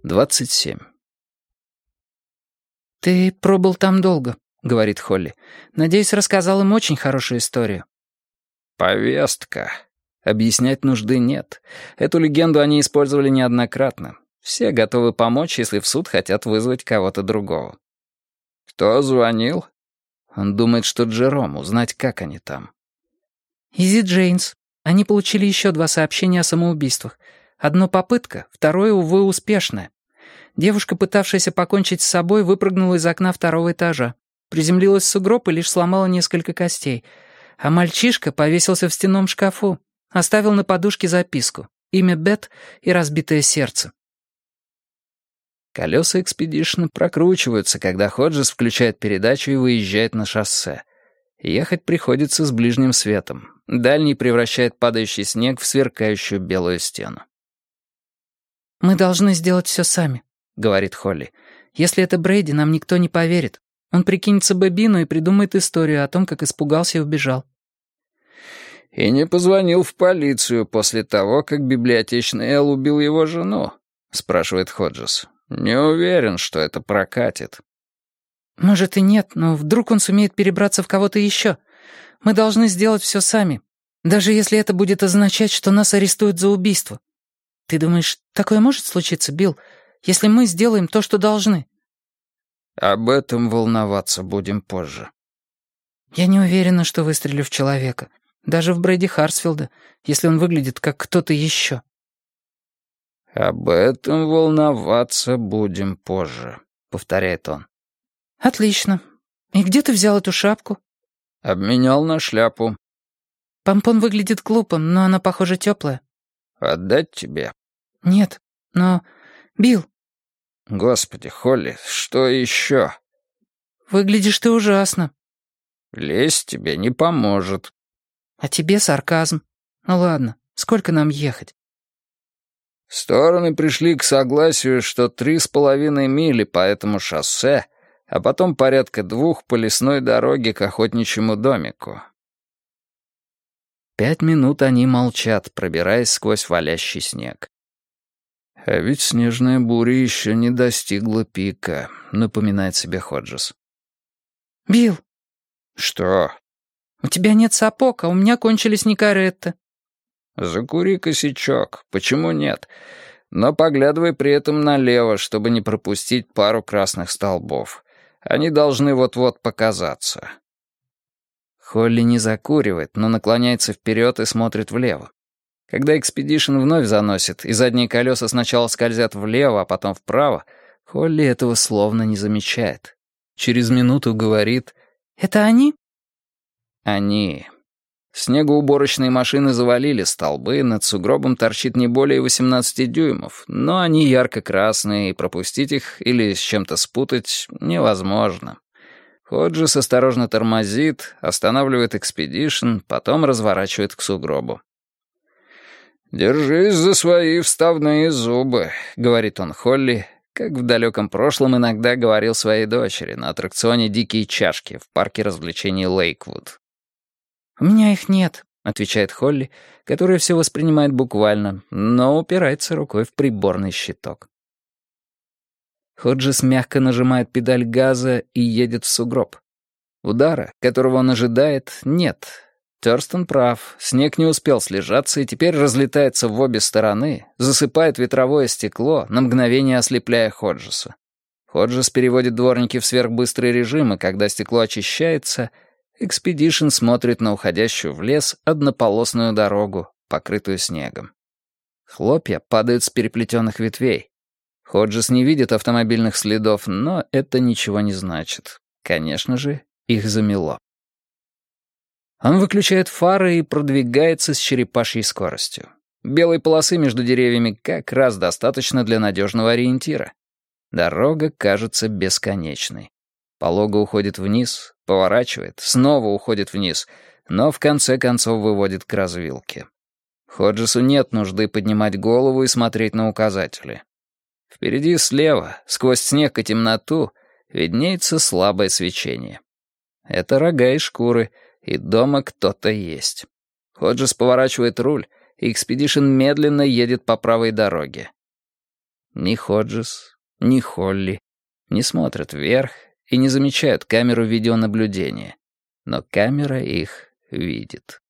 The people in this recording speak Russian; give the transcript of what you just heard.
27. «Ты пробыл там долго», — говорит Холли. «Надеюсь, рассказал им очень хорошую историю». Повестка. Объяснять нужды нет. Эту легенду они использовали неоднократно. Все готовы помочь, если в суд хотят вызвать кого-то другого. Кто звонил? Он думает, что Джером, узнать, как они там. «Изи Джейнс. Они получили еще 2 сообщения о самоубийствах. Одно попытка, второе, увы, успешное. Девушка, пытавшаяся покончить с собой, выпрыгнула из окна 2-го этажа. Приземлилась в сугроб и лишь сломала несколько костей. А мальчишка повесился в стенном шкафу. Оставил на подушке записку. Имя Бет и разбитое сердце». Колеса экспедишена прокручиваются, когда Ходжес включает передачу и выезжает на шоссе. Ехать приходится с ближним светом. Дальний превращает падающий снег в сверкающую белую стену. «Мы должны сделать все сами», — говорит Холли. «Если это Брейди, нам никто не поверит. Он прикинется Бэбину и придумает историю о том, как испугался и убежал». «И не позвонил в полицию после того, как библиотечный Эл убил его жену?» — спрашивает Ходжес. «Не уверен, что это прокатит». «Может и нет, но вдруг он сумеет перебраться в кого-то еще. Мы должны сделать все сами, даже если это будет означать, что нас арестуют за убийство. Ты думаешь, такое может случиться, Билл, если мы сделаем то, что должны?» «Об этом волноваться будем позже». «Я не уверена, что выстрелю в человека, даже в Брэди Харсфилда, если он выглядит как кто-то еще». «Об этом волноваться будем позже», — повторяет он. «Отлично. И где ты взял эту шапку?» «Обменял на шляпу». «Помпон выглядит глупо, но она, похоже, теплая». «Отдать тебе?» «Нет, но... Билл...» «Господи, Холли, что еще?» «Выглядишь ты ужасно». «Лезть тебе не поможет». «А тебе сарказм. Ну ладно, сколько нам ехать?» Стороны пришли к согласию, что 3,5 мили по этому шоссе, а потом порядка 2 по лесной дороге к охотничьему домику. 5 минут они молчат, пробираясь сквозь валящий снег. «А ведь снежная буря еще не достигла пика», — напоминает себе Ходжес. «Билл!» «Что?» «У тебя нет сапог, а у меня кончились никаретты». «Закури косячок. Почему нет? Но поглядывай при этом налево, чтобы не пропустить пару красных столбов. Они должны вот-вот показаться». Холли не закуривает, но наклоняется вперед и смотрит влево. Когда экспедишн вновь заносит, и задние колеса сначала скользят влево, а потом вправо, Холли этого словно не замечает. Через минуту говорит: «Это они?» «Они». Снегоуборочные машины завалили столбы, над сугробом торчит не более 18 дюймов, но они ярко-красные, и пропустить их или с чем-то спутать невозможно. Ходжес осторожно тормозит, останавливает экспедишн, потом разворачивает к сугробу. «Держись за свои вставные зубы», — говорит он Холли, как в далеком прошлом иногда говорил своей дочери на аттракционе «Дикие чашки» в парке развлечений Лейквуд. «У меня их нет», — отвечает Холли, которая все воспринимает буквально, но упирается рукой в приборный щиток. Ходжес мягко нажимает педаль газа и едет в сугроб. Удара, которого он ожидает, нет. Тёрстон прав, снег не успел слежаться и теперь разлетается в обе стороны, засыпает ветровое стекло, на мгновение ослепляя Ходжеса. Ходжес переводит дворники в сверхбыстрый режим, и когда стекло очищается, экспедишн смотрит на уходящую в лес однополосную дорогу, покрытую снегом. Хлопья падают с переплетенных ветвей. Ходжес не видит автомобильных следов, но это ничего не значит. Конечно же, их замело. Он выключает фары и продвигается с черепашьей скоростью. Белой полосы между деревьями как раз достаточно для надежного ориентира. Дорога кажется бесконечной. Полого уходит вниз, поворачивает, снова уходит вниз, но в конце концов выводит к развилке. Ходжесу нет нужды поднимать голову и смотреть на указатели. Впереди слева, сквозь снег и темноту, виднеется слабое свечение. Это рога и шкуры, и дома кто-то есть. Ходжес поворачивает руль, и экспедишн медленно едет по правой дороге. Ни Ходжес, ни Холли не смотрят вверх и не замечают камеру видеонаблюдения. Но камера их видит.